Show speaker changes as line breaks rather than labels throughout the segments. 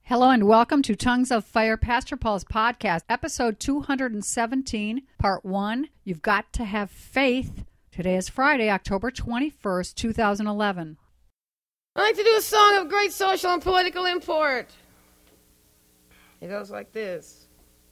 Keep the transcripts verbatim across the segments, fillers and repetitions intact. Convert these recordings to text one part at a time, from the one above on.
Hello and welcome to Tongues of Fire, Pastor Paul's podcast, episode two hundred seventeen, part one. You've got to have faith. Today is Friday, October twenty-first, two thousand eleven.
I'd like to do a song of great social and political import. It goes like this.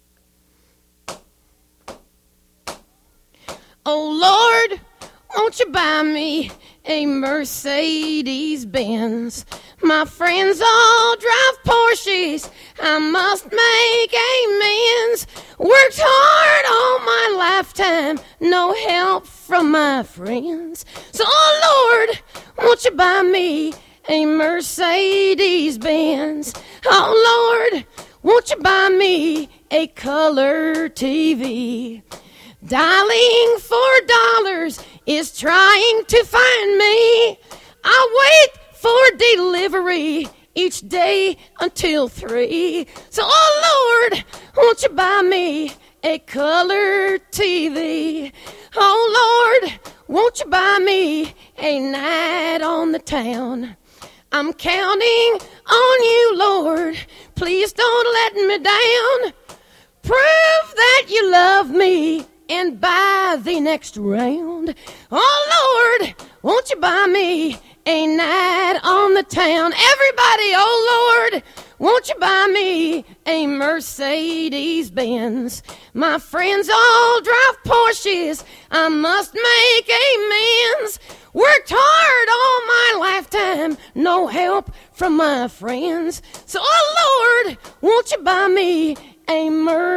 Oh Lord, won't you buy me a Mercedes-Benz? My friends all drive Porsches. I must make amends. Worked hard all my lifetime, no help from my friends. So, oh Lord, won't you buy me a Mercedes-Benz? Oh Lord, won't you buy me a color T V? Dialing for dollars is trying to find me. I wait for delivery each day until three. So, oh Lord, won't you buy me a color T V? Oh Lord, won't you buy me a night on the town? I'm counting on you, Lord. Please don't let me down. Prove that you love me and buy the next round. Oh Lord, won't you buy me a night on the town? Everybody, oh Lord, won't you buy me a Mercedes-Benz? My friends all drive Porsches. I must make amends. Worked hard all my lifetime, no help from my friends. So, oh Lord, won't you buy me a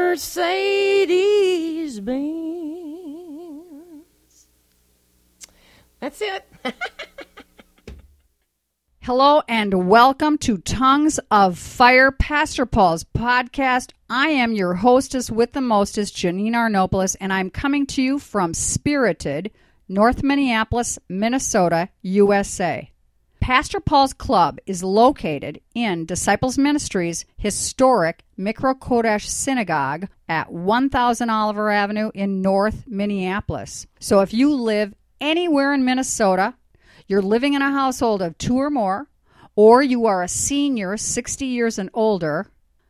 Mercedes-Benz? That's it.
Hello and welcome to Tongues of Fire, Pastor Paul's podcast. I am your hostess with the mostest, Janine Arnopoulos, and I'm coming to you from Spirited, North Minneapolis, Minnesota, U S A. Pastor Paul's Club is located in Disciples Ministries' historic Mikro Kodesh Synagogue at one thousand Oliver Avenue in North Minneapolis. So if you live anywhere in Minnesota, you're living in a household of two or more, or you are a senior sixty years and older,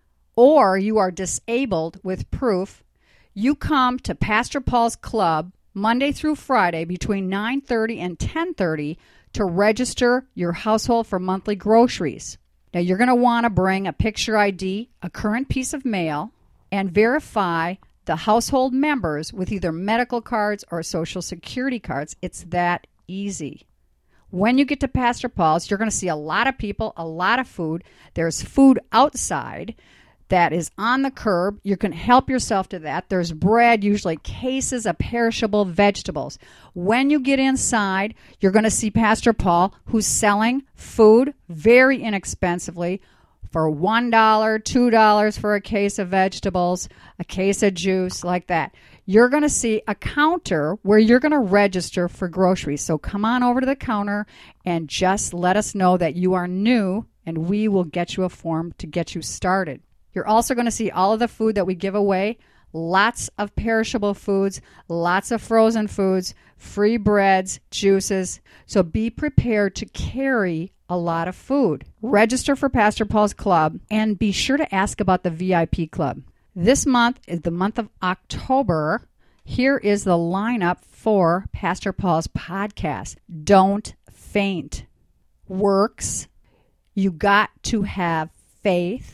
or you are disabled with proof, you come to Pastor Paul's Club Monday through Friday between nine thirty and ten thirty to register your household for monthly groceries. Now, you're going to want to bring a picture I D, a current piece of mail, and verify the household members with either medical cards or social security cards. It's that easy. When you get to Pastor Paul's, you're going to see a lot of people, a lot of food. There's food outside that is on the curb. You can help yourself to that. There's bread, usually cases of perishable vegetables. When you get inside, you're going to see Pastor Paul, who's selling food very inexpensively for one dollar, two dollars for a case of vegetables, a case of juice, like that. You're going to see a counter where you're going to register for groceries. So come on over to the counter and just let us know that you are new, and we will get you a form to get you started. You're also going to see all of the food that we give away, lots of perishable foods, lots of frozen foods, free breads, juices. So be prepared to carry a lot of food. Register for Pastor Paul's Club and be sure to ask about the V I P Club. This month is the month of October. Here is the lineup for Pastor Paul's podcast. Don't faint. Works. You got to have faith.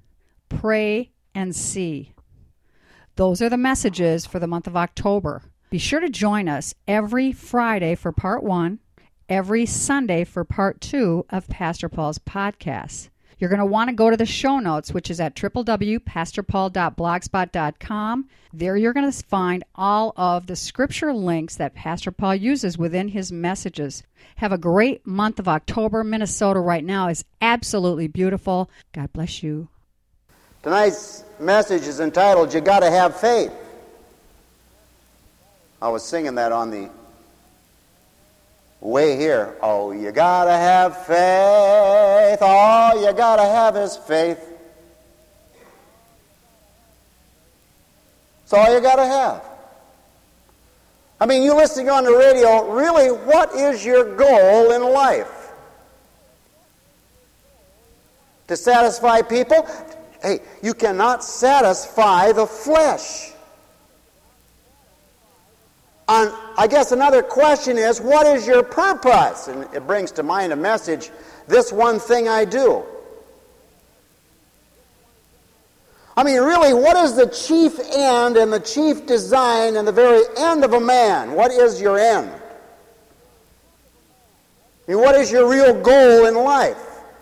Pray and see. Those are the messages for the month of October. Be sure to join us every Friday for part one, every Sunday for part two of Pastor Paul's podcast. You're going to want to go to the show notes, which is at w w w dot pastor paul dot blogspot dot com. There you're going to find all of the scripture links that Pastor Paul uses within his messages. Have a great month of October. Minnesota right now is absolutely beautiful. God bless you.
Tonight's message is entitled, You Gotta Have Faith. I was singing that on the way here. Oh, you gotta have faith. All you gotta have is faith. It's all you gotta have. I mean, you listening on the radio, really, what is your goal in life? To satisfy people? Hey, you cannot satisfy the flesh. And I guess another question is, what is your purpose? And it brings to mind a message, this one thing I do. I mean, really, what is the chief end and the chief design and the very end of a man? What is your end? I mean, what is your real goal in life?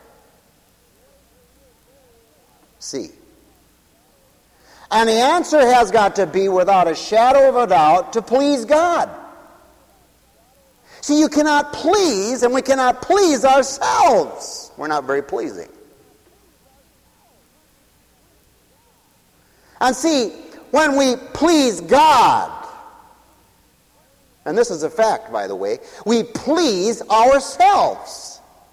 See. And the answer has got to be, without a shadow of a doubt, to please God. See, you cannot please, and we cannot please ourselves. We're not very pleasing. And see, when we please God, and this is a fact, by the way, we please ourselves.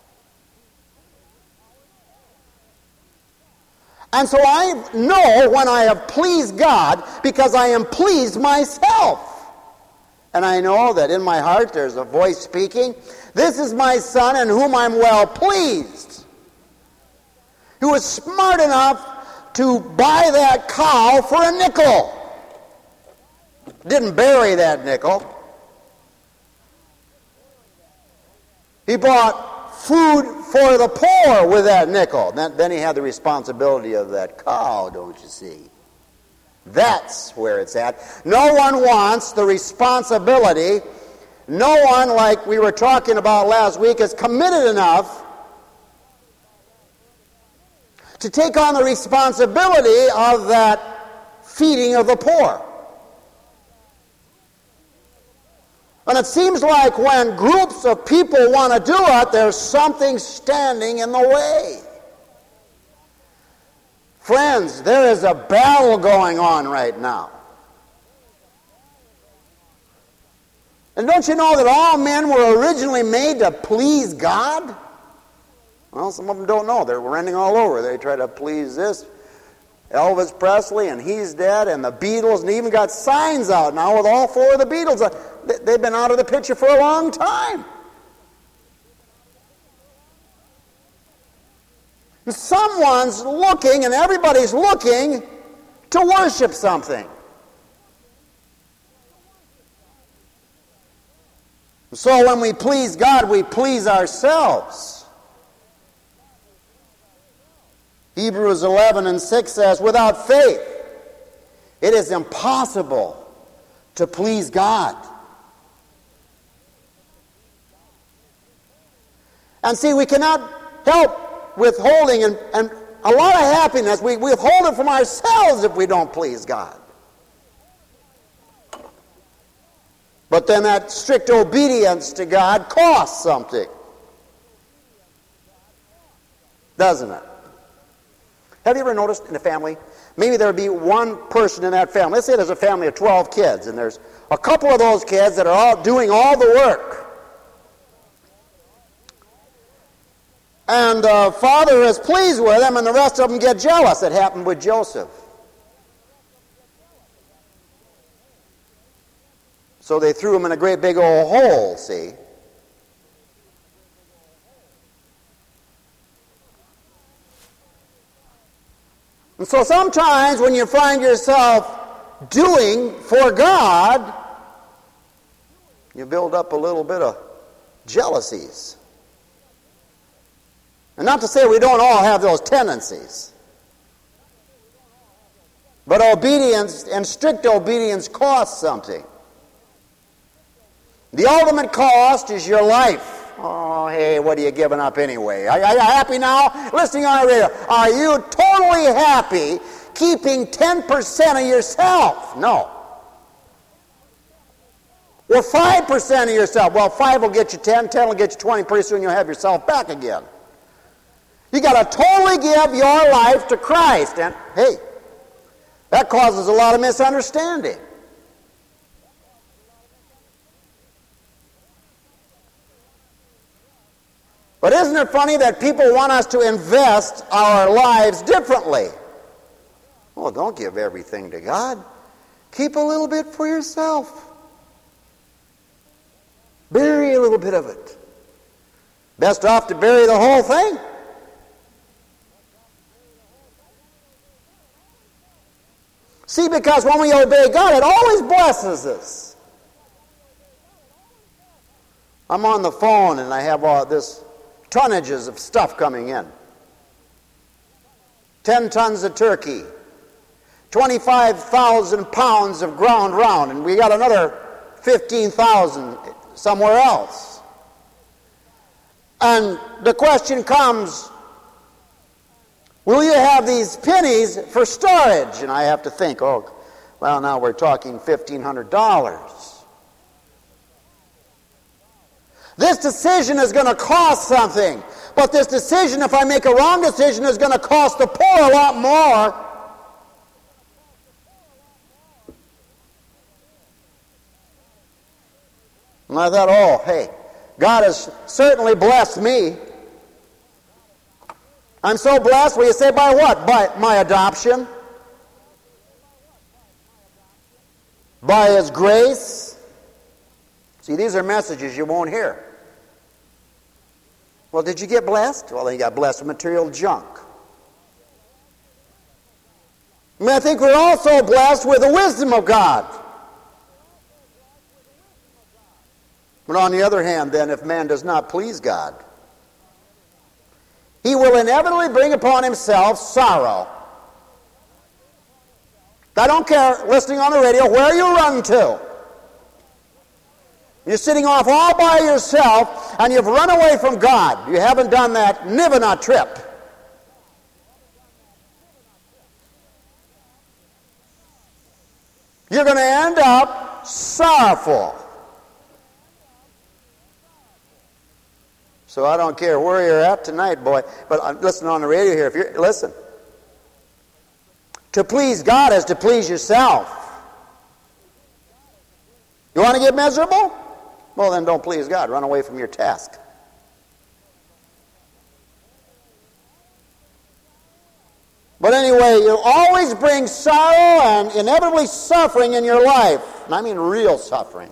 And so I know when I have pleased God because I am pleased myself. And I know that in my heart there's a voice speaking, this is my son in whom I'm well pleased. He was smart enough to buy that cow for a nickel. Didn't bury that nickel. He bought food for the poor with that nickel. Then, then he had the responsibility of that cow, don't you see? That's where it's at. No one wants the responsibility. No one, like we were talking about last week, is committed enough to take on the responsibility of that feeding of the poor. And it seems like when groups of people want to do it, there's something standing in the way. Friends, there is a battle going on right now. And don't you know that all men were originally made to please God? Well, some of them don't know. They're running all over. They try to please this Elvis Presley, and he's dead, and the Beatles, and they even got signs out now with all four of the Beatles. They've been out of the picture for a long time. And someone's looking, and everybody's looking to worship something. So when we please God, we please ourselves. Hebrews eleven and six says, without faith, it is impossible to please God. And see, we cannot help withholding and, and a lot of happiness. We, we withhold it from ourselves if we don't please God. But then that strict obedience to God costs something. Doesn't it? Have you ever noticed in a family, maybe there would be one person in that family. Let's say there's a family of twelve kids, and there's a couple of those kids that are all doing all the work. And the uh, father is pleased with them, and the rest of them get jealous. It happened with Joseph. So they threw him in a great big old hole, see. And so sometimes when you find yourself doing for God, you build up a little bit of jealousies. And not to say we don't all have those tendencies. But obedience and strict obedience costs something. The ultimate cost is your life. Oh, hey, what are you giving up anyway? Are, are you happy now? Listening on the radio. Are you totally happy keeping ten percent of yourself? No. Or five percent of yourself. Well, five will get you ten, ten will get you twenty. Pretty soon you'll have yourself back again. You got to totally give your life to Christ. And, hey, that causes a lot of misunderstanding. But isn't it funny that people want us to invest our lives differently? Well, don't give everything to God. Keep a little bit for yourself. Bury a little bit of it. Best off to bury the whole thing. See, because when we obey God, it always blesses us. I'm on the phone and I have all this tonnages of stuff coming in. Ten tons of turkey, twenty-five thousand pounds of ground round, and we got another fifteen thousand somewhere else. And the question comes, will you have these pennies for storage? And I have to think, oh, well, now we're talking fifteen hundred dollars. This decision is going to cost something. But this decision, if I make a wrong decision, is going to cost the poor a lot more. And I thought, oh, hey, God has certainly blessed me. I'm so blessed. Well, you say, by what? By my adoption. By His grace. See, these are messages you won't hear. Well, did you get blessed? Well, then you got blessed with material junk. I mean, I think we're also blessed with the wisdom of God. But on the other hand, then, if man does not please God, he will inevitably bring upon himself sorrow. I don't care, listening on the radio, where you run to. You're sitting off all by yourself, and you've run away from God. You haven't done that Nivenah trip. You're going to end up sorrowful. So I don't care where you're at tonight, boy. But I'm listening on the radio here. If you're listen, to please God is to please yourself. You want to get miserable? Well, then don't please God. Run away from your task. But anyway, you'll always bring sorrow and inevitably suffering in your life. And I mean real suffering.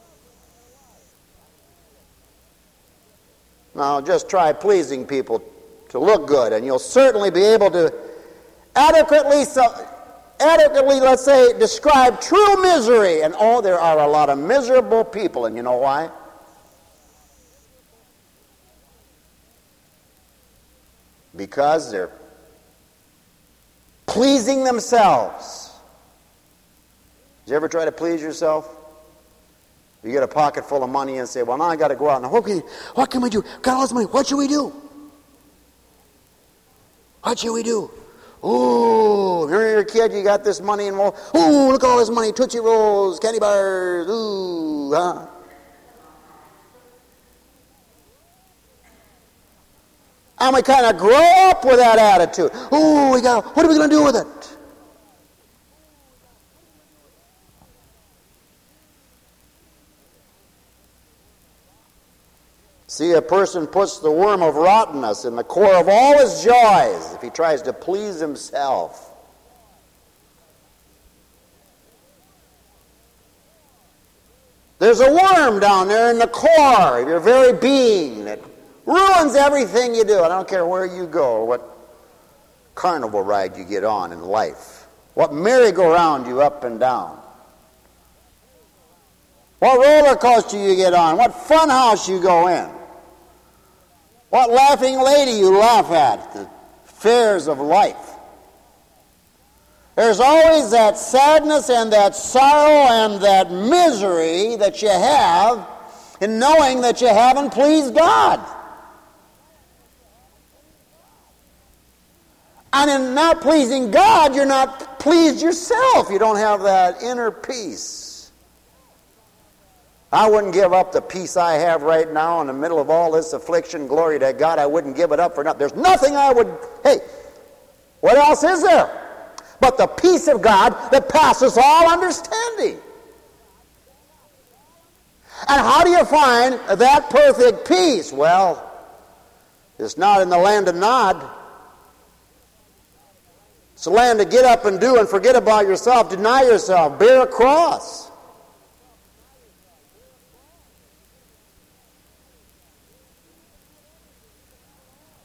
Now, just try pleasing people to look good, and you'll certainly be able to adequately, adequately, let's say, describe true misery. And oh, there are a lot of miserable people, and you know why? Because they're pleasing themselves. Did you ever try to please yourself? You get a pocket full of money and say, well, now I got to go out. Now, what can, what can we do? Got all this money. What should we do? What should we do? Ooh, you're a kid, you got this money, and well, ooh, look at all this money. Tootsie Rolls, candy bars, ooh, huh? And we kind of grow up with that attitude. Ooh, we got, what are we going to do with it? See, a person puts the worm of rottenness in the core of all his joys if he tries to please himself. There's a worm down there in the core of your very being that ruins everything you do. I don't care where you go or what carnival ride you get on in life, what merry-go-round you up and down, what roller coaster you get on, what fun house you go in, what laughing lady you laugh at, the fairs of life. There's always that sadness and that sorrow and that misery that you have in knowing that you haven't pleased God. And in not pleasing God, you're not pleased yourself. You don't have that inner peace. I wouldn't give up the peace I have right now in the middle of all this affliction. Glory to God, I wouldn't give it up for nothing. There's nothing I would, hey, what else is there but the peace of God that passes all understanding? And how do you find that perfect peace? Well, it's not in the land of Nod. It's a land to get up and do and forget about yourself, deny yourself, bear a cross.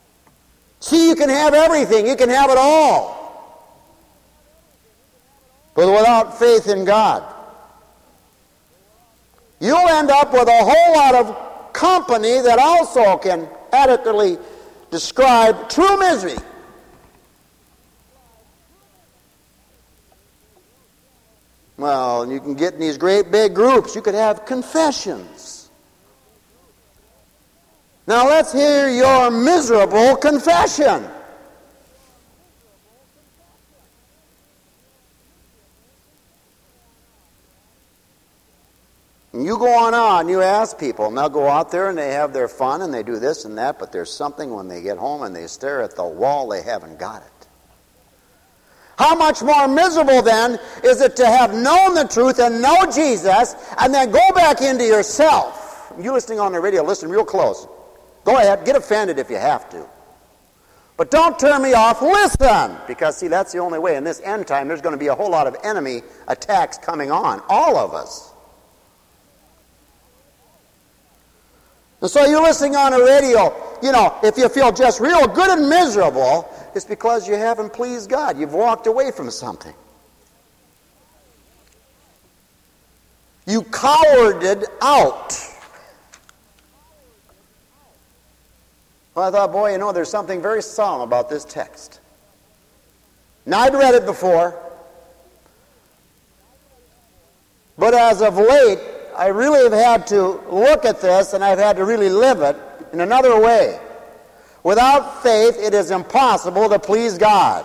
See, you can have everything. You can have it all. but without faith in God, you'll end up with a whole lot of company that also can adequately describe true misery. Well, you can get in these great big groups. You could have confessions. Now let's hear your miserable confession. And you go on out and you ask people, and they'll go out there and they have their fun and they do this and that, but there's something when they get home and they stare at the wall, they haven't got it. How much more miserable then is it to have known the truth and know Jesus and then go back into yourself? You listening on the radio, listen real close. Go ahead, get offended if you have to. But don't turn me off, listen! Because see, that's the only way. In this end time, there's going to be a whole lot of enemy attacks coming on. All of us. And so you're listening on the radio, you know, if you feel just real good and miserable, it's because you haven't pleased God. You've walked away from something. You cowarded out. Well, I thought, boy, you know, there's something very solemn about this text. Now, I'd read it before, but as of late, I really have had to look at this, and I've had to really live it in another way. Without faith, it is impossible to please God.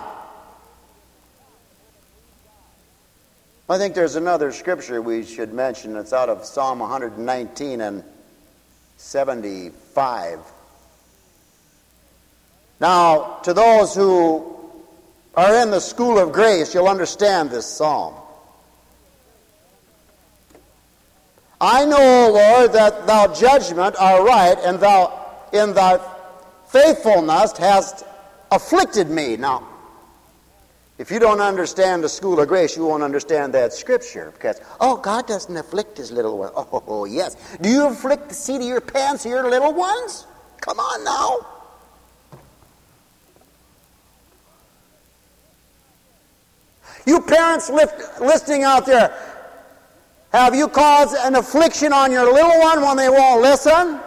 I think there's another scripture we should mention. It's out of Psalm one nineteen and seventy-five. Now, to those who are in the school of grace, you'll understand this psalm. I know, O Lord, that thou judgment are right, and thou in thy faithfulness hast afflicted me. Now, if you don't understand the school of grace, you won't understand that scripture. Because, oh, God doesn't afflict his little ones. Oh, oh, yes. Do you afflict the seat of your pants of your little ones? Come on now. You parents lift, listening out there, have you caused an affliction on your little one when they won't listen?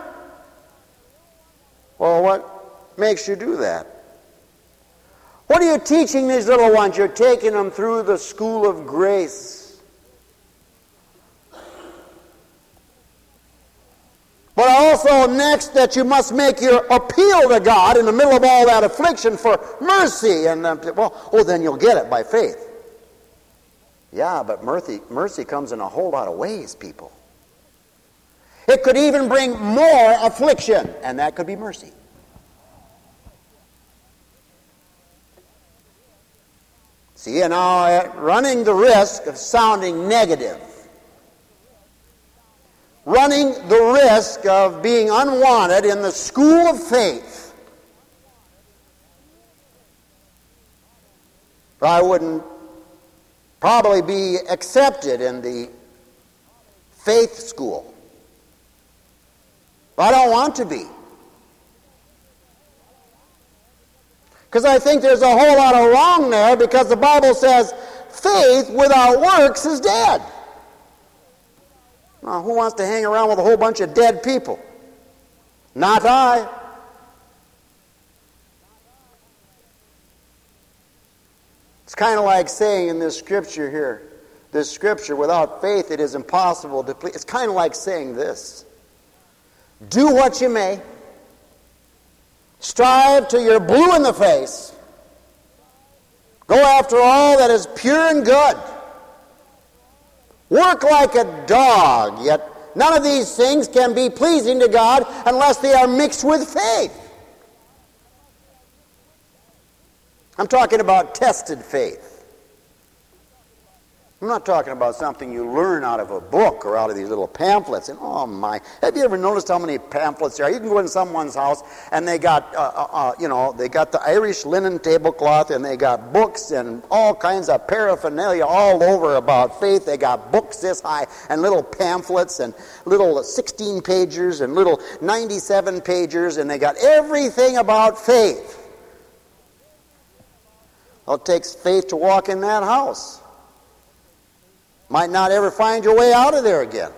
Well, what makes you do that? What are you teaching these little ones? You're taking them through the school of grace. But also next that you must make your appeal to God in the middle of all that affliction for mercy. And um, well, oh, then you'll get it by faith. Yeah, but mercy, mercy comes in a whole lot of ways, people. It could even bring more affliction, and that could be mercy. See, you know, running the risk of sounding negative, running the risk of being unwanted in the school of faith, I wouldn't probably be accepted in the faith school. I don't want to be. Because I think there's a whole lot of wrong there, because the Bible says faith without works is dead. Now, who wants to hang around with a whole bunch of dead people? Not I. It's kind of like saying in this scripture here, this scripture, without faith it is impossible to please. It's kind of like saying this. Do what you may. Strive till you're blue in the face. Go after all that is pure and good. Work like a dog, yet none of these things can be pleasing to God unless they are mixed with faith. I'm talking about tested faith. I'm not talking about something you learn out of a book or out of these little pamphlets. And oh my, have you ever noticed how many pamphlets there are? You can go in someone's house and they got, uh, uh, you know, they got the Irish linen tablecloth and they got books and all kinds of paraphernalia all over about faith. They got books this high and little pamphlets and little sixteen pagers and little ninety-seven pagers, and they got everything about faith. Well, it takes faith to walk in that house. Might not ever find your way out of there again.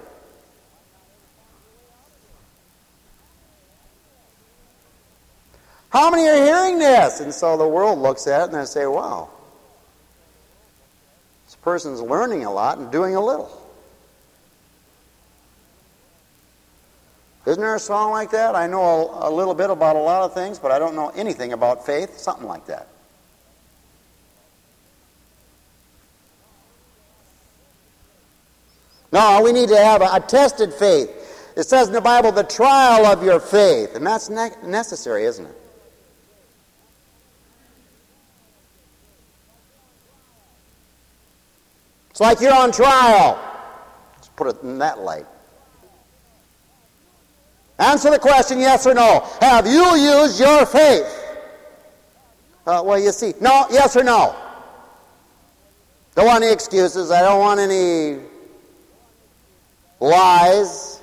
How many are hearing this? And so the world looks at it and they say, wow, this person's learning a lot and doing a little. Isn't there a song like that? I know a, a little bit about a lot of things, but I don't know anything about faith. Something like that. No, we need to have a, a tested faith. It says in the Bible, the trial of your faith. And that's ne- necessary, isn't it? It's like you're on trial. Let's put it in that light. Answer the question, yes or no. Have you used your faith? Uh, well, you see. No, yes or no. Don't want any excuses. I don't want any lies.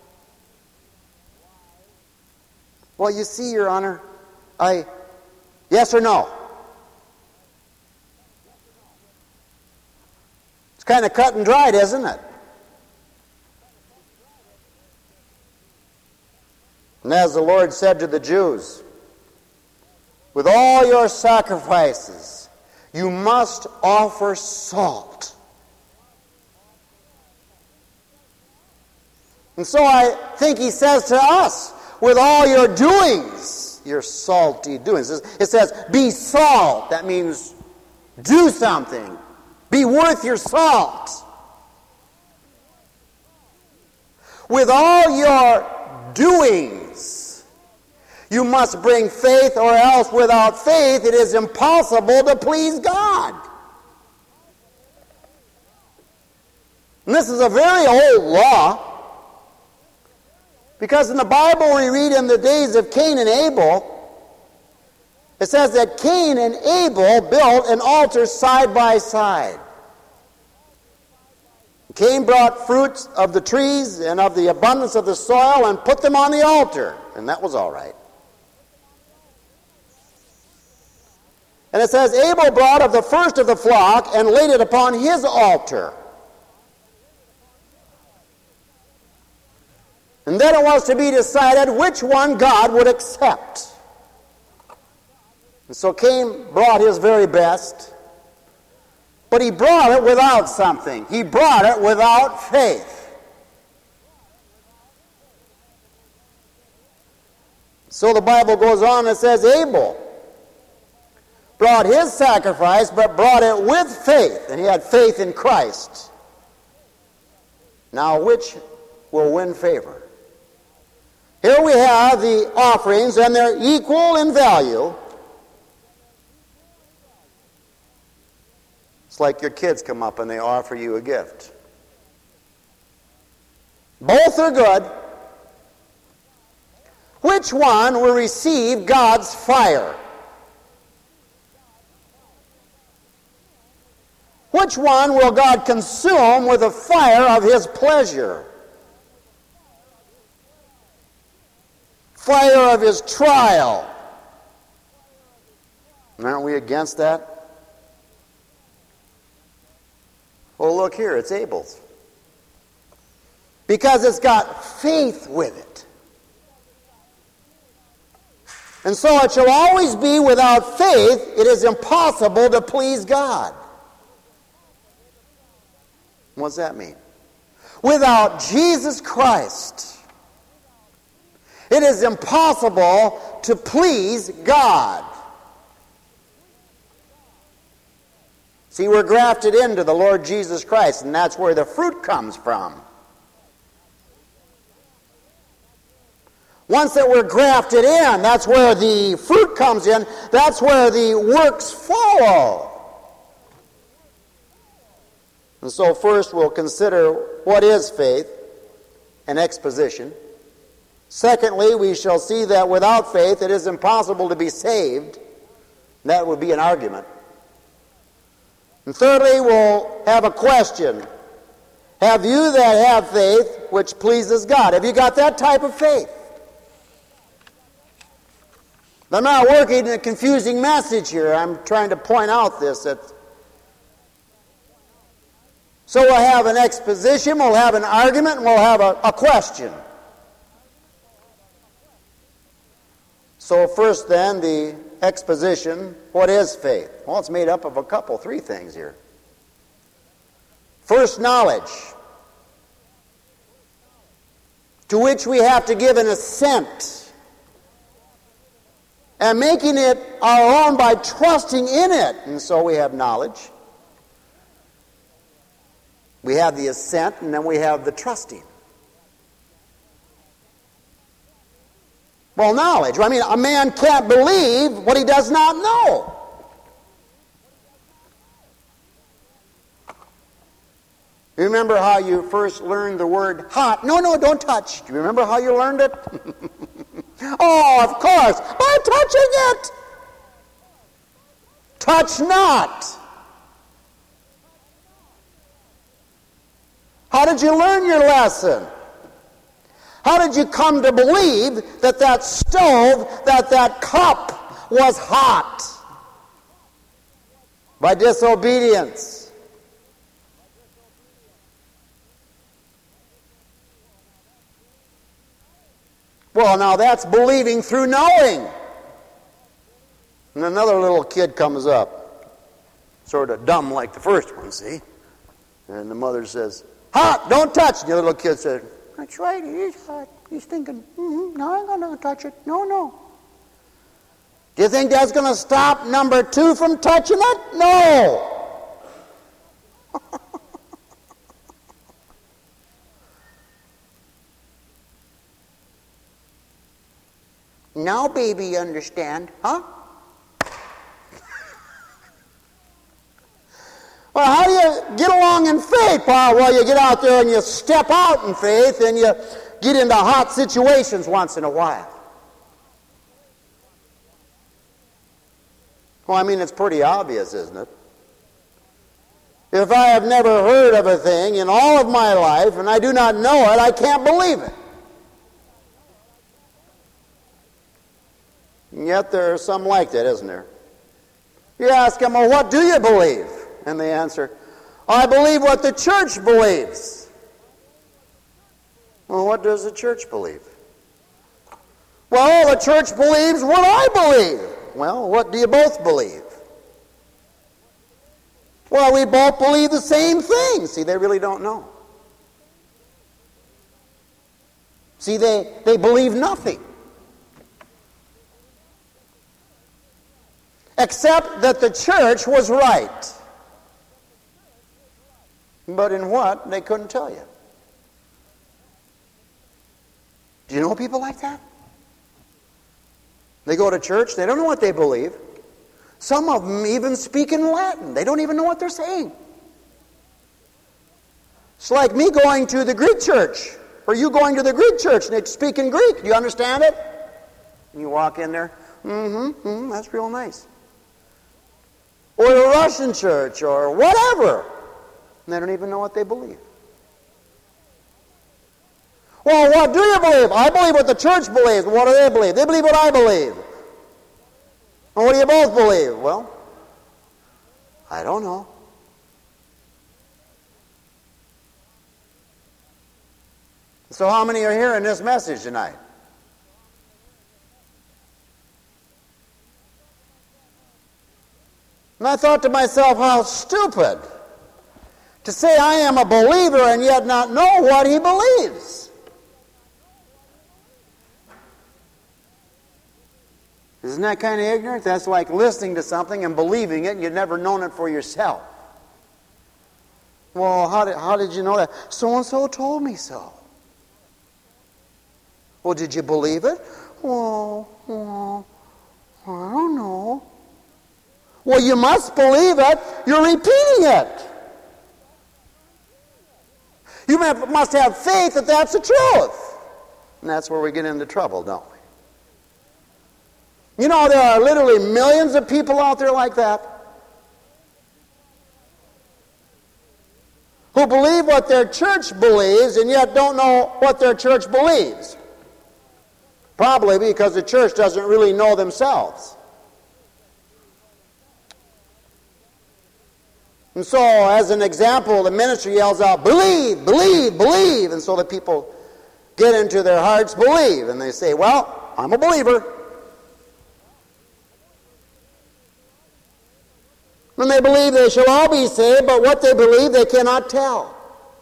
Well, you see, Your Honor, I, yes or no? It's kind of cut and dried, isn't it? And as the Lord said to the Jews, with all your sacrifices, you must offer salt. And so I think he says to us, with all your doings, your salty doings. It says, be salt. That means do something. Be worth your salt. With all your doings, you must bring faith, or else without faith it is impossible to please God. And this is a very old law, because in the Bible we read in the days of Cain and Abel, it says that Cain and Abel built an altar side by side. Cain brought fruits of the trees and of the abundance of the soil and put them on the altar, and that was all right. And it says, Abel brought of the first of the flock and laid it upon his altar. And then it was to be decided which one God would accept. And so Cain brought his very best, but he brought it without something. He brought it without faith. So the Bible goes on and says, Abel brought his sacrifice, but brought it with faith. And he had faith in Christ. Now, which will win favor? Here we have the offerings, and they're equal in value. It's like your kids come up and they offer you a gift. Both are good. Which one will receive God's fire? Which one will God consume with the fire of his pleasure? Fire of his trial. Aren't we against that? Well, look here, it's Abel's. Because it's got faith with it. And so it shall always be without faith, it is impossible to please God. What does that mean? Without Jesus Christ, it is impossible to please God. See, we're grafted into the Lord Jesus Christ, and that's where the fruit comes from. Once that we're grafted in, that's where the fruit comes in. That's where the works follow. And so first we'll consider what is faith, an exposition. Secondly, we shall see that without faith it is impossible to be saved. That would be an argument. And thirdly, we'll have a question. Have you that have faith which pleases God? Have you got that type of faith? I'm not working in a confusing message here. I'm trying to point out this, that So we'll have an exposition, we'll have an argument, and we'll have a, a question. So first then, the exposition. What is faith? Well, it's made up of a couple, three things here. First, knowledge, to which we have to give an assent, and making it our own by trusting in it. And so we have knowledge. We have the assent, and then we have the trusting. Well, knowledge. I mean, a man can't believe what he does not know. You remember how you first learned the word hot? No, no, don't touch. Do you remember how you learned it? Oh, of course, by touching it. Touch not. How did you learn your lesson? How did you come to believe that that stove, that that cup was hot? By disobedience. Well, now that's believing through knowing. And another little kid comes up, sort of dumb like the first one, see? And the mother says, hot, don't touch. And the little kid said, that's right, it is hot. He's thinking, mm-hmm, no, I'm going to touch it. No, no. Do you think that's going to stop number two from touching it? No. Now, baby, you understand, huh? Well, how do you get along in faith? Well, you get out there and you step out in faith and you get into hot situations once in a while. Well, I mean, it's pretty obvious, isn't it? If I have never heard of a thing in all of my life and I do not know it, I can't believe it. And yet there are some like that, isn't there? You ask them, well, what do you believe? And they answer, I believe what the church believes. Well, what does the church believe? Well, the church believes what I believe. Well, what do you both believe? Well, we both believe the same thing. See, they really don't know. See, they, they believe nothing. Except that the church was right. But in what? They couldn't tell you. Do you know people like that? They go to church, they don't know what they believe. Some of them even speak in Latin. They don't even know what they're saying. It's like me going to the Greek church, or you going to the Greek church and they speak in Greek. Do you understand it? And you walk in there, mm-hmm, mm-hmm, that's real nice. Or the Russian church, or whatever. And they don't even know what they believe. Well, what do you believe? I believe what the church believes. What do they believe? They believe what I believe. And what do you both believe? Well, I don't know. So how many are hearing this message tonight? And I thought to myself, how stupid to say I am a believer and yet not know what he believes. Isn't that kind of ignorant? That's like listening to something and believing it and you've never known it for yourself. Well, how did, how did you know that? So-and-so told me so. Well, did you believe it? Well, well, I don't know. Well, you must believe it. You're repeating it. You must have faith that that's the truth. And that's where we get into trouble, don't we? You know, there are literally millions of people out there like that who believe what their church believes and yet don't know what their church believes. Probably because the church doesn't really know themselves. And so, as an example, the minister yells out, believe, believe, believe. And so the people get into their hearts, believe. And they say, well, I'm a believer. When they believe they shall all be saved, but what they believe they cannot tell.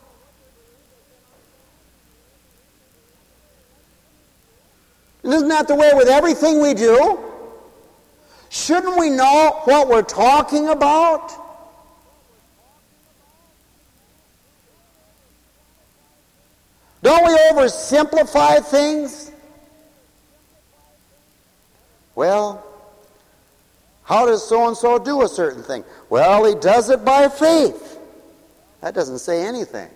And isn't that the way with everything we do? Shouldn't we know what we're talking about? Don't we oversimplify things? Well, how does so-and-so do a certain thing? Well, he does it by faith. That doesn't say anything.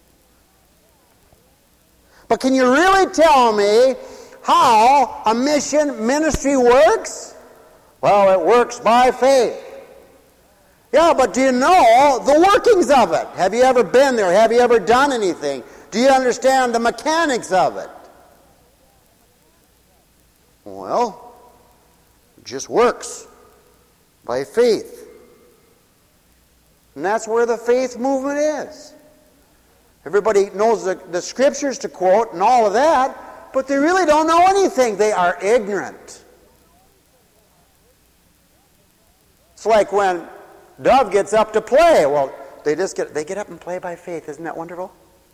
But can you really tell me how a mission ministry works? Well, it works by faith. Yeah, but do you know the workings of it? Have you ever been there? Have you ever done anything? Do you understand the mechanics of it? Well, it just works by faith. And that's where the faith movement is. Everybody knows the, the scriptures to quote and all of that, but they really don't know anything. They are ignorant. It's like when Dove gets up to play. Well, they just get they get up and play by faith. Isn't that wonderful?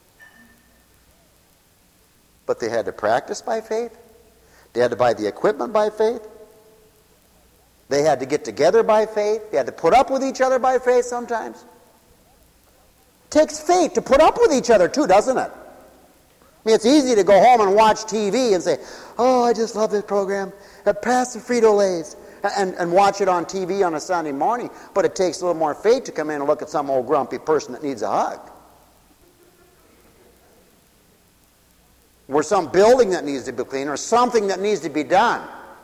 But they had to practice by faith. They had to buy the equipment by faith. They had to get together by faith. They had to put up with each other by faith sometimes. It takes faith to put up with each other too, doesn't it? I mean, it's easy to go home and watch T V and say, oh, I just love this program. Pass the Frito-Lays. And, and watch it on T V on a Sunday morning. But it takes a little more faith to come in and look at some old grumpy person that needs a hug. Or some building that needs to be cleaned, or something that needs to be done.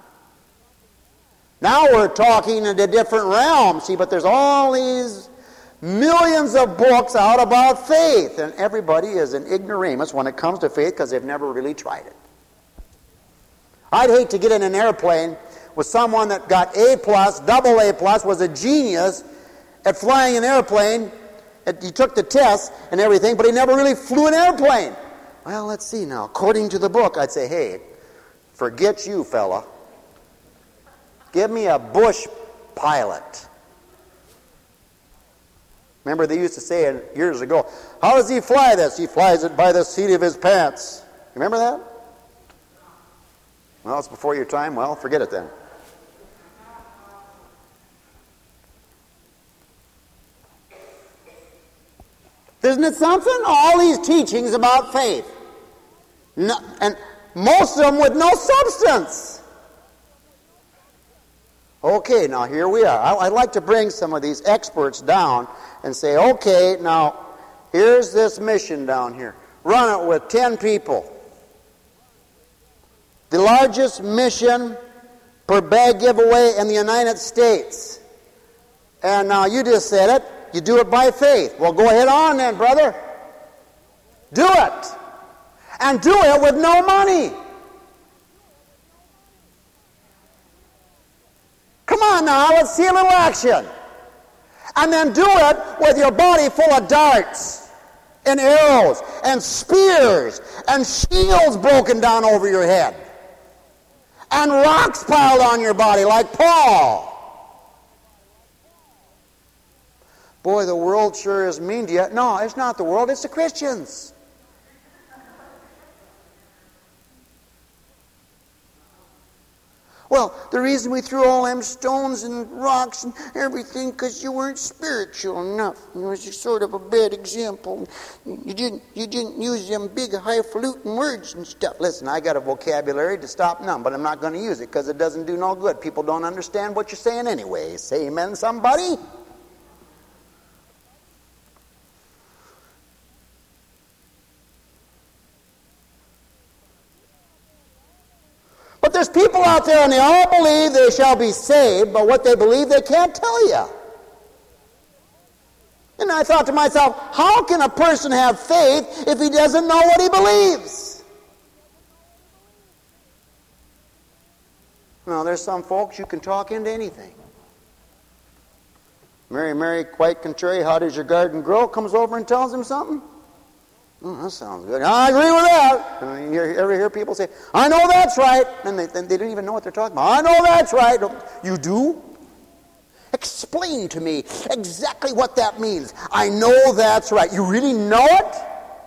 Now we're talking in a different realm, see, but there's all these millions of books out about faith, and everybody is an ignoramus when it comes to faith because they've never really tried it. I'd hate to get in an airplane with someone that got A plus, double A plus, was a genius at flying an airplane. He took the test and everything, but he never really flew an airplane. Well, let's see now. According to the book, I'd say, hey, forget you, fella. Give me a bush pilot. Remember they used to say years ago, how does he fly this? He flies it by the seat of his pants. Remember that? Well, it's before your time. Well, forget it then. Isn't it something? All these teachings about faith. No, and most of them with no substance. Okay, now here we are. I'd like to bring some of these experts down and say, okay, now here's this mission down here. Run it with ten people. The largest mission per bag giveaway in the United States. And now you just said it. You do it by faith. Well, go ahead on then, brother. Do it. And do it with no money. Come on now, let's see a little action. And then do it with your body full of darts and arrows and spears and shields broken down over your head. And rocks piled on your body like Paul. Boy, the world sure is mean to you. No, it's not the world, it's the Christians. Well, the reason we threw all them stones and rocks and everything, because you weren't spiritual enough. You was sort of a bad example. You didn't you didn't use them big highfalutin words and stuff. Listen, I got a vocabulary to stop none, but I'm not going to use it because it doesn't do no good. People don't understand what you're saying anyway. Say amen, somebody. But there's people out there and they all believe they shall be saved, but what they believe they can't tell you. And I thought to myself, how can a person have faith if he doesn't know what he believes? Now, there's some folks you can talk into anything. Mary, Mary, quite contrary, how does your garden grow? Comes over and tells him something. Oh, that sounds good. I agree with that. And you ever hear people say, I know that's right. And they, they don't even know what they're talking about. I know that's right. You do? Explain to me exactly what that means. I know that's right. You really know it?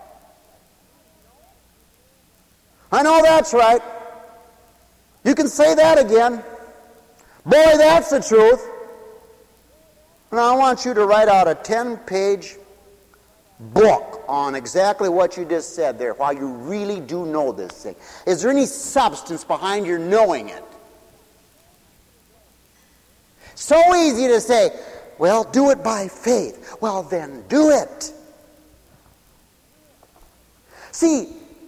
I know that's right. You can say that again. Boy, that's the truth. And I want you to write out a ten-page book on exactly what you just said there, why you really do know this thing. Is there any substance behind your knowing it? So easy to say, well, do it by faith. Well, then do it. See,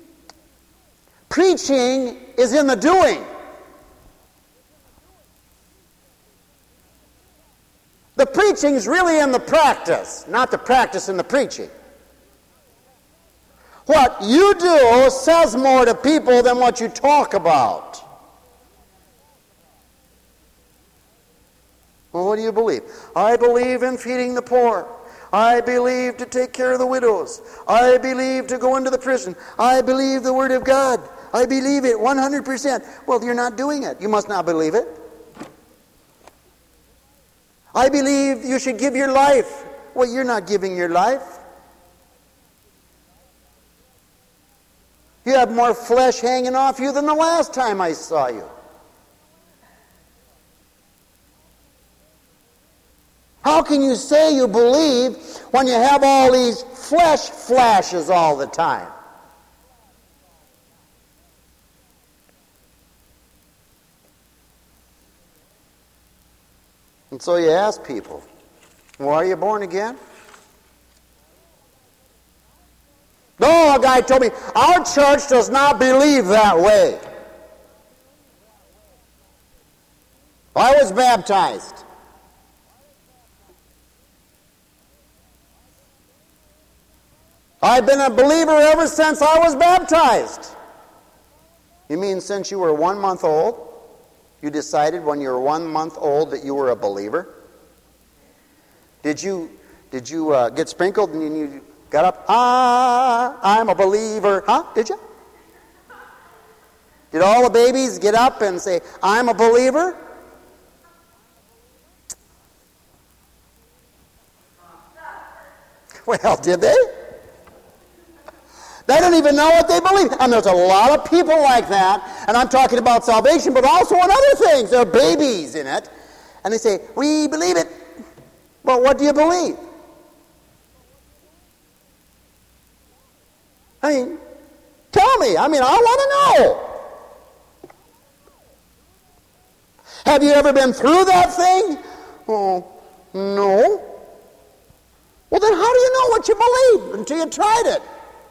preaching is in the doing. The preaching's really in the practice, not the practice in the preaching. What you do says more to people than what you talk about. Well, what do you believe? I believe in feeding the poor. I believe to take care of the widows. I believe to go into the prison. I believe the Word of God. I believe it one hundred percent. Well, you're not doing it. You must not believe it. I believe you should give your life. Well, you're not giving your life. You have more flesh hanging off you than the last time I saw you. How can you say you believe when you have all these flesh flashes all the time? And so you ask people, well, are you born again? No, a guy told me, our church does not believe that way. I was baptized. I've been a believer ever since I was baptized. You mean since you were one month old? You decided when you were one month old that you were a believer? Did you did you uh, get sprinkled and you got up? Ah, I'm a believer. Huh? Did you? Did all the babies get up and say, I'm a believer? Well, did they? They don't even know what they believe. And there's a lot of people like that. And I'm talking about salvation, but also on other things. There are babies in it. And they say, we believe it. Well, what do you believe? I mean, tell me. I mean, I want to know. Have you ever been through that thing? Oh, no. Well, then how do you know what you believe until you tried it?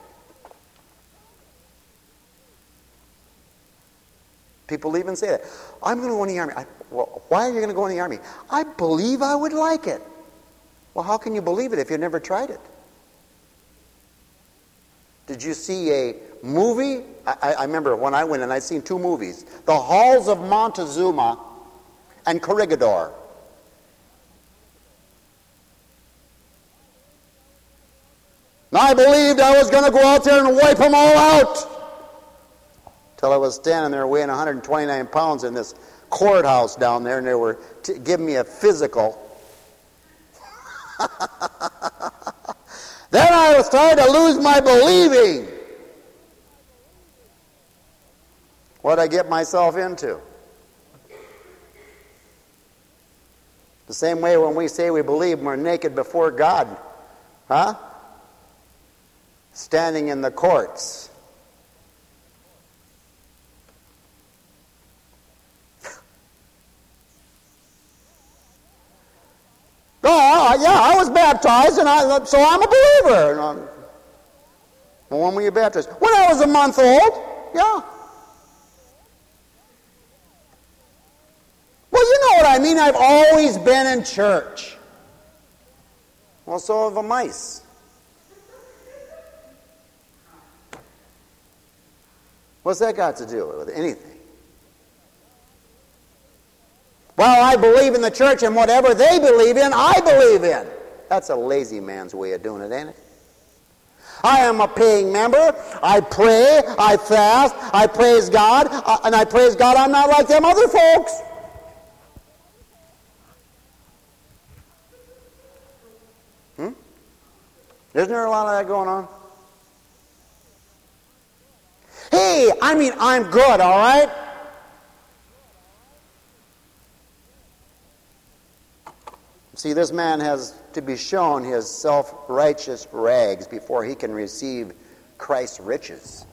People even say that. I'm going to go in the army. I, well, why are you going to go in the army? I believe I would like it. Well, how can you believe it if you've never tried it? Did you see a movie? I, I remember when I went and I'd seen two movies. The Halls of Montezuma and Corregidor. And I believed I was going to go out there and wipe them all out. Till I was standing there weighing one hundred twenty-nine pounds in this courthouse down there, and they were t- giving me a physical. Then I was starting to lose my believing. What did I get myself into? The same way when we say we believe we're naked before God. Huh? Standing in the courts. Oh, yeah, I was baptized, and I, so I'm a believer. Well, when were you baptized? When I was a month old, yeah. Well, you know what I mean. I've always been in church. Well, so have the mice. What's that got to do with anything? Well, I believe in the church, and whatever they believe in, I believe in. That's a lazy man's way of doing it, ain't it? I am a paying member. I pray, I fast, I praise God, uh, and I praise God I'm not like them other folks. Hmm? Isn't there a lot of that going on? Hey, I mean, I'm good, all right? See, this man has to be shown his self-righteous rags before he can receive Christ's riches.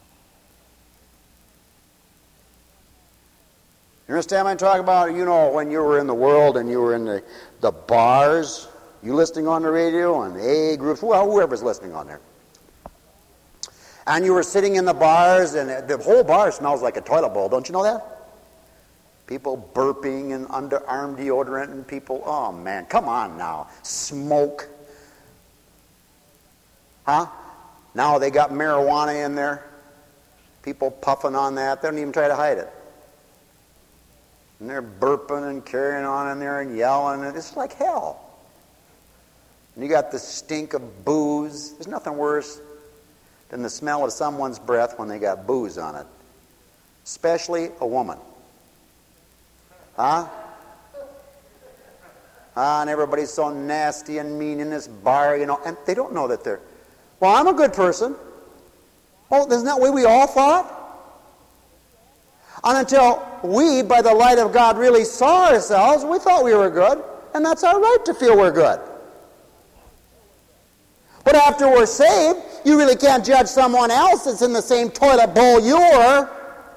You understand what I'm talking about? You know, when you were in the world and you were in the, the bars, you listening on the radio and A groups, well, whoever's listening on there. And you were sitting in the bars and the whole bar smells like a toilet bowl. Don't you know that? People burping and underarm deodorant and people, oh man, come on now. Smoke. Huh? Now they got marijuana in there. People puffing on that. They don't even try to hide it. And they're burping and carrying on in there and yelling. And it's like hell. And you got the stink of booze. There's nothing worse than the smell of someone's breath when they got booze on it. Especially a woman. Huh? Ah, and everybody's so nasty and mean in this bar, you know, and they don't know that they're, well, I'm a good person. Oh, isn't that the way we all thought? And until we, by the light of God, really saw ourselves, we thought we were good, and that's our right to feel we're good. But after we're saved, you really can't judge someone else that's in the same toilet bowl you were.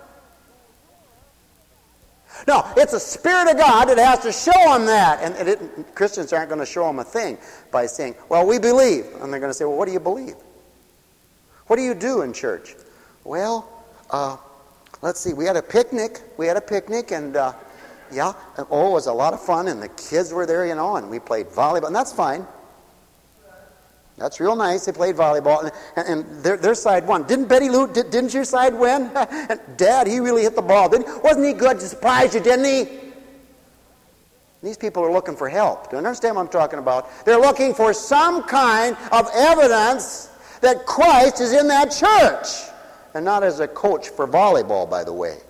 No, it's the Spirit of God that has to show them that. And it, Christians aren't going to show them a thing by saying, well, we believe. And they're going to say, well, what do you believe? What do you do in church? Well, uh, let's see, we had a picnic. We had a picnic, and uh, yeah, and, oh, it was a lot of fun, and the kids were there, you know, and we played volleyball, and that's fine. That's real nice. They played volleyball, and, and their, their side won. Didn't Betty Lou, did, didn't your side win? And Dad, he really hit the ball. Didn't, wasn't he good? Surprised you, didn't he? These people are looking for help. Do you understand what I'm talking about? They're looking for some kind of evidence that Christ is in that church. And not as a coach for volleyball, by the way.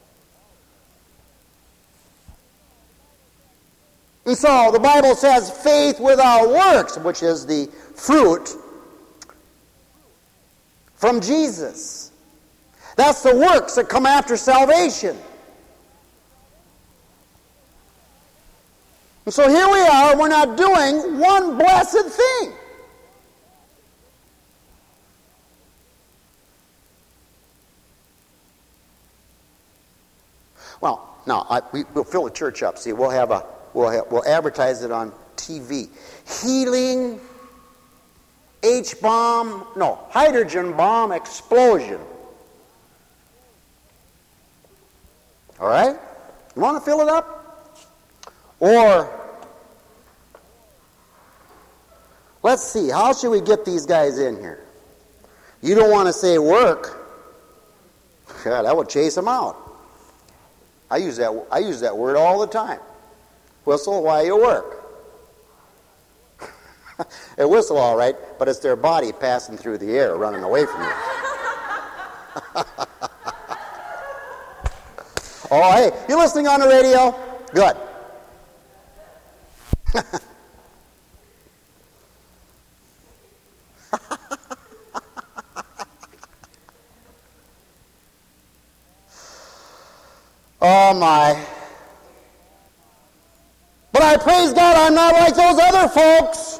And so the Bible says faith without works, which is the fruit from Jesus. That's the works that come after salvation. And so here we are, we're not doing one blessed thing. Well, now, I, we, we'll fill the church up. See, we'll have a We'll, have, we'll advertise it on T V. Healing, H-bomb, no, hydrogen bomb explosion. All right? You want to fill it up? Or, let's see, how should we get these guys in here? You don't want to say work. God, that would chase them out. I use that, I use that word all the time. Whistle while you work. They whistle all right, but it's their body passing through the air, running away from you. Oh, hey, you listening on the radio? Good. Oh, my. But I praise God I'm not like those other folks.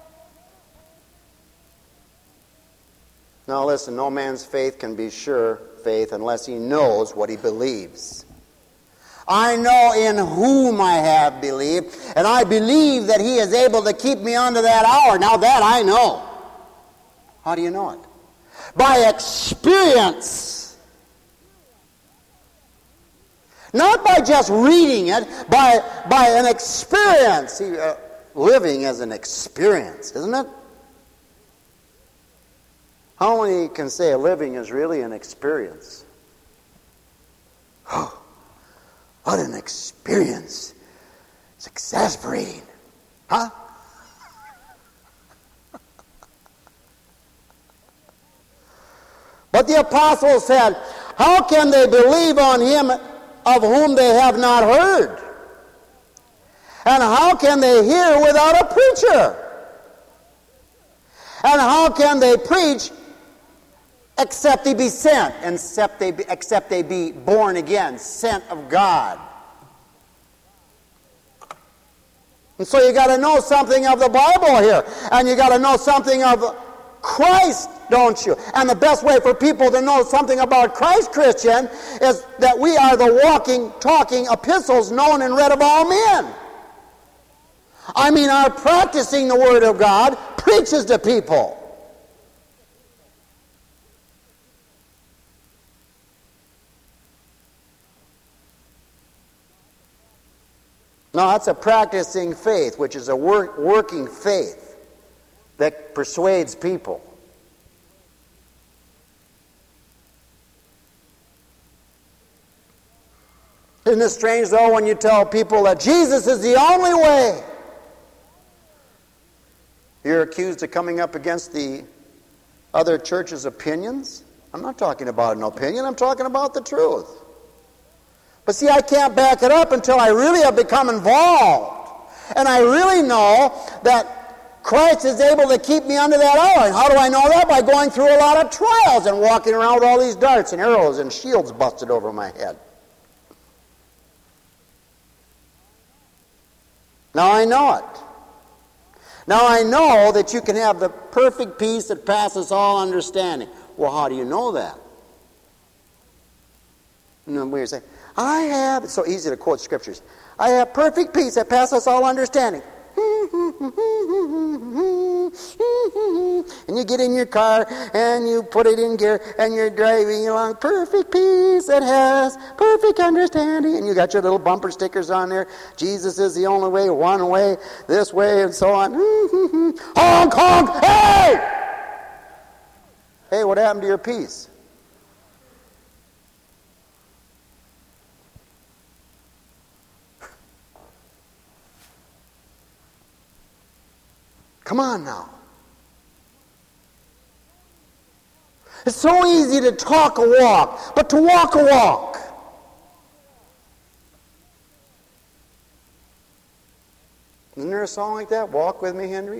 Now listen, no man's faith can be sure faith unless he knows what he believes. I know in whom I have believed, and I believe that he is able to keep me unto that hour. Now that I know. How do you know it? By experience. Not by just reading it, by, by an experience. See, uh, living is an experience, isn't it? How many can say living is really an experience? Oh, what an experience It's exasperating. Huh? But the apostles said, how can they believe on him of whom they have not heard? And how can they hear without a preacher? And how can they preach except they be sent, and except they be, except they be born again, sent of God? And so you got to know something of the Bible here, and you got to know something of Christ, don't you? And the best way for people to know something about Christ, Christian, is that we are the walking, talking epistles known and read of all men. I mean, our practicing the Word of God preaches to people. No, that's a practicing faith, which is a work, working faith that persuades people. Isn't it strange, though, when you tell people that Jesus is the only way? You're accused of coming up against the other church's opinions. I'm not talking about an opinion, I'm talking about the truth. But see, I can't back it up until I really have become involved. And I really know that Christ is able to keep me under that hour. And how do I know that? By going through a lot of trials and walking around with all these darts and arrows and shields busted over my head. Now I know it. Now I know that you can have the perfect peace that passes all understanding. Well, how do you know that? And then we say, I have, it's so easy to quote scriptures. I have perfect peace that passes all understanding. And you get in your car and you put it in gear and you're driving along. Perfect peace that has perfect understanding. And you got your little bumper stickers on there. Jesus is the only way, one way, this way, and so on. Honk, honk, hey! Hey, what happened to your peace? Come on now. It's so easy to talk a walk, but to walk a walk. Isn't there a song like that? Walk with me, Henry?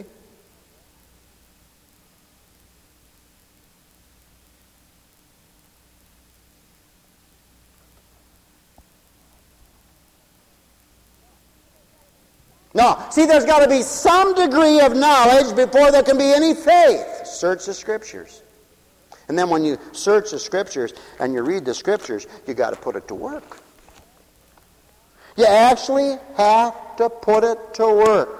No, see, there's got to be some degree of knowledge before there can be any faith. Search the Scriptures. And then when you search the Scriptures and you read the Scriptures, you got to put it to work. You actually have to put it to work.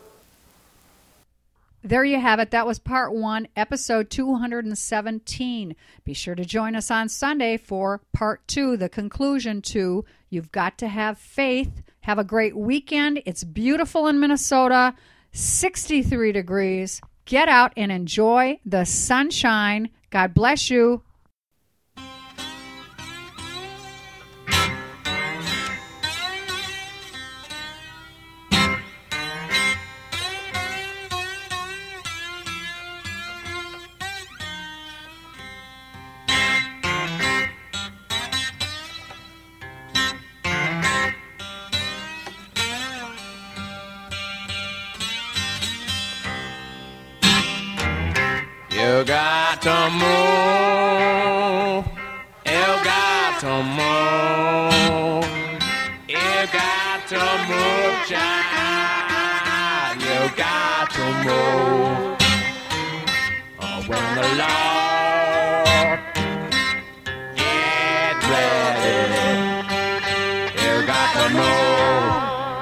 There you have it. That was part one, episode two hundred seventeen. Be sure to join us on Sunday for part two, the conclusion to You've Got to Have Faith. Have a great weekend. It's beautiful in Minnesota, sixty-three degrees. Get out and enjoy the sunshine. God bless you.
You got to move. You got to move. You got to move, child. You got to move. Oh, when the Lord get ready, you got to move.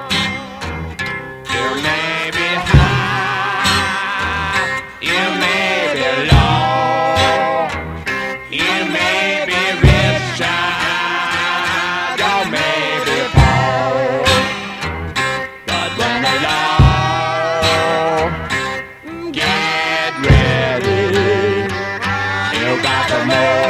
You may be high. You may more.